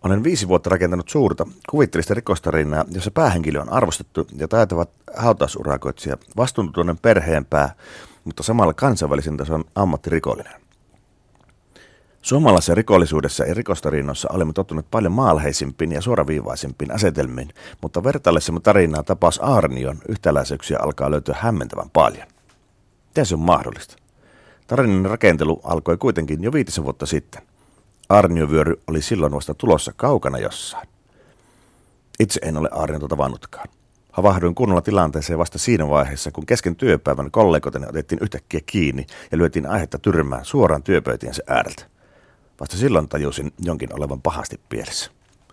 Olen 5 vuotta rakentanut suurta kuvitteellista rikostarinaa, jossa päähenkilö on arvostettu ja taitava hautausurakoitsija, vastuuntuntoinen perheenpää, mutta samalla kansainvälisen tason ammattirikollinen. Suomalaisessa rikollisuudessa ja rikostarinoissa olemme tottuneet paljon maalheisimpiin ja suoraviivaisimpiin asetelmiin, mutta vertaillessamme tarinaa tapaus Aarnion yhtäläisyyksiä alkaa löytyä hämmentävän paljon. Miten se on mahdollista? Tarinan rakentelu alkoi kuitenkin jo 5 vuotta sitten. Aarniovyöry oli silloin vasta tulossa kaukana jossain. Itse en ole Aarniota tavannutkaan. Havahduin kunnolla tilanteeseen vasta siinä vaiheessa, kun kesken työpäivän kollegoteni otettiin yhtäkkiä kiinni ja lyötiin aihetta tyrmään suoraan työpöytiensä ääreltä. Vasta silloin tajusin jonkin olevan pahasti pielessä.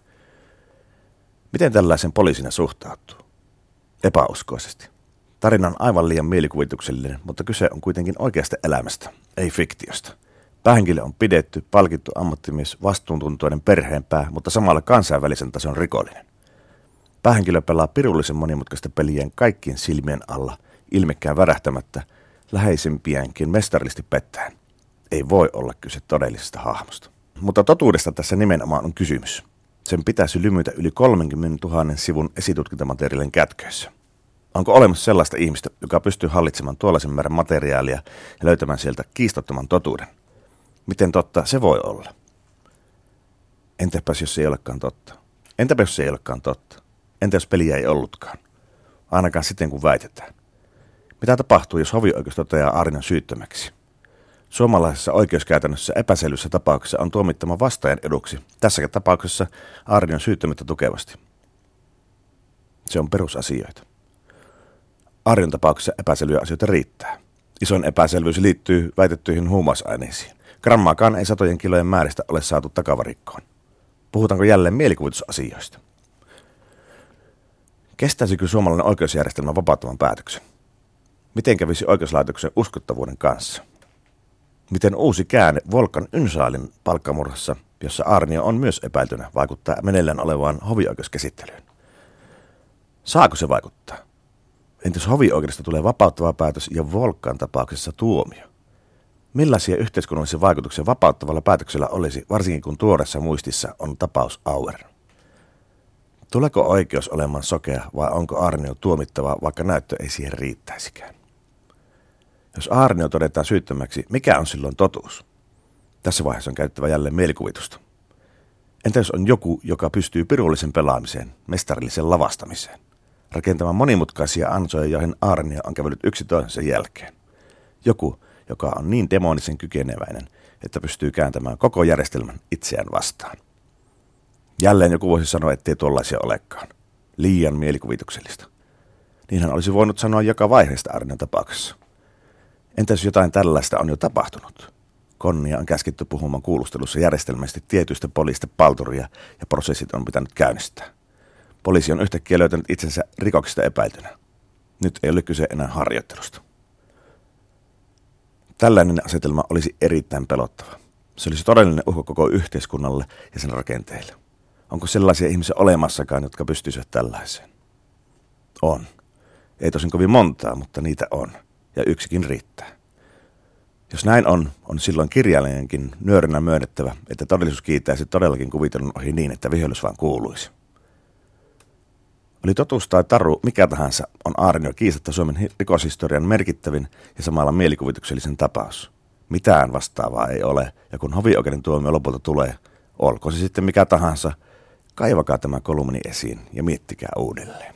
Miten tällaisen poliisina suhtautuu? Epäuskoisesti. Tarina on aivan liian mielikuvituksellinen, mutta kyse on kuitenkin oikeasta elämästä, ei fiktiosta. Päähenkilö on pidetty, palkittu ammattimies, vastuuntuntoinen perheenpää, mutta samalla kansainvälisen tason rikollinen. Päähenkilö pelaa pirullisen monimutkaista pelien kaikkien silmien alla, ilmekkään värähtämättä, läheisimpiäänkin mestarillisesti pettäen. Ei voi olla kyse todellisesta hahmosta. Mutta totuudesta tässä nimenomaan on kysymys. Sen pitäisi lymytä yli 30 000 sivun esitutkintamateriaalin kätköissä. Onko olemassa sellaista ihmistä, joka pystyy hallitsemaan tuollaisen määrän materiaalia ja löytämään sieltä kiistattoman totuuden? Miten totta se voi olla? Entäpäs jos se ei olekaan totta? Entäpä jos se ei olekaan totta? Entä jos peliä ei ollutkaan? Ainakaan siten kuin väitetään. Mitä tapahtuu, jos hovioikeus toteaa Aarnion syyttömäksi? Suomalaisessa oikeuskäytännössä epäselvissä tapauksissa on tuomittama vastaajan eduksi. Tässäkin tapauksessa Aarnion syyttömyyttä tukevasti. Se on perusasioita. Aarnion tapauksessa epäselviä asioita riittää. Isoin epäselvyys liittyy väitettyihin huumausaineisiin. Grammaakaan ei satojen kilojen määristä ole saatu takavarikkoon. Puhutaanko jälleen mielikuvitusasioista? Kestäisikö suomalainen oikeusjärjestelmä vapauttavan päätöksen? Miten kävisi oikeuslaitoksen uskottavuuden kanssa? Miten uusi käänne Volkan Ünsaalin palkkamurhassa, jossa Aarnio on myös epäiltynä, vaikuttaa meneillään olevaan hovioikeuskäsittelyyn? Saako se vaikuttaa? Entäs hovioikeudesta tulee vapauttava päätös ja Volkan tapauksessa tuomio? Millaisia yhteiskunnallisia vaikutuksia vapauttavalla päätöksellä olisi, varsinkin kun tuoreessa muistissa on tapaus Auer? Tuleeko oikeus olemaan sokea vai onko Aarnio tuomittava, vaikka näyttö ei siihen riittäisikään? Jos Aarnio todetaan syyttömäksi, mikä on silloin totuus? Tässä vaiheessa on käyttävä jälleen mielikuvitusta. Entä jos on joku, joka pystyy pirullisen pelaamiseen, mestarillisen lavastamiseen, rakentamaan monimutkaisia ansoja, joihin Aarnio on kävellyt yksi toisensa jälkeen? Joku, joka on niin demonisen kykeneväinen, että pystyy kääntämään koko järjestelmän itseään vastaan. Jälleen joku voisi sanoa, ettei tuollaisia olekaan. Liian mielikuvituksellista. Niinhän olisi voinut sanoa joka vaiheesta Aarnion tapauksessa. Entä jos jotain tällaista on jo tapahtunut? Konnia on käsketty puhumaan kuulustelussa järjestelmästi tietyistä poliisista palturia ja prosessit on pitänyt käynnistää. Poliisi on yhtäkkiä löytänyt itsensä rikoksista epäiltynä. Nyt ei ole kyse enää harjoittelusta. Tällainen asetelma olisi erittäin pelottava. Se olisi todellinen uhka koko yhteiskunnalle ja sen rakenteille. Onko sellaisia ihmisiä olemassakaan, jotka pystyisivät tällaiseen? On. Ei tosin kovin montaa, mutta niitä on. Ja yksikin riittää. Jos näin on silloin kirjailijankin nyörynä myönnettävä, että todellisuus kiitäisi todellakin kuvitellun ohi niin, että vihollus vaan kuuluisi. Oli totuus tai taru, mikä tahansa, on Aarnio kiistatta Suomen rikoshistorian merkittävin ja samalla mielikuvituksellisen tapaus. Mitään vastaavaa ei ole, ja kun hovioikeuden tuomio lopulta tulee, olkoon se sitten mikä tahansa, kaivakaa tämä kolumni esiin ja miettikää uudelleen.